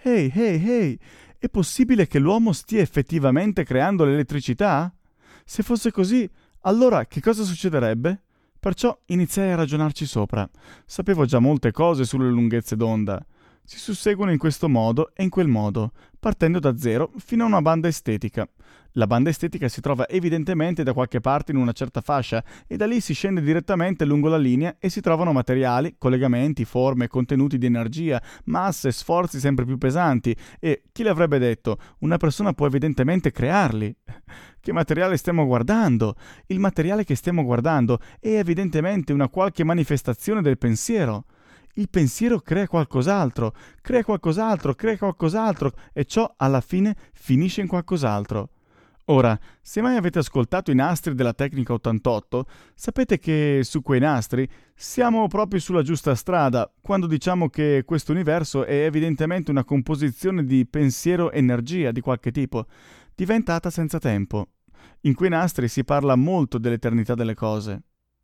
Ehi, ehi, ehi, è possibile che l'uomo stia effettivamente creando l'elettricità? Se fosse così, allora che cosa succederebbe? Perciò iniziai a ragionarci sopra. Sapevo già molte cose sulle lunghezze d'onda. Si susseguono in questo modo e in quel modo, partendo da zero fino a una banda estetica. La banda estetica si trova evidentemente da qualche parte in una certa fascia e da lì si scende direttamente lungo la linea e si trovano materiali, collegamenti, forme, contenuti di energia, masse, sforzi sempre più pesanti e, chi l'avrebbe detto, una persona può evidentemente crearli. Che materiale stiamo guardando? Il materiale che stiamo guardando è evidentemente una qualche manifestazione del pensiero. Il pensiero crea qualcos'altro, crea qualcos'altro, crea qualcos'altro e ciò alla fine finisce in qualcos'altro. Ora, se mai avete ascoltato i nastri della Tecnica 88, sapete che su quei nastri siamo proprio sulla giusta strada quando diciamo che questo universo è evidentemente una composizione di pensiero-energia di qualche tipo, diventata senza tempo. In quei nastri si parla molto dell'eternità delle cose.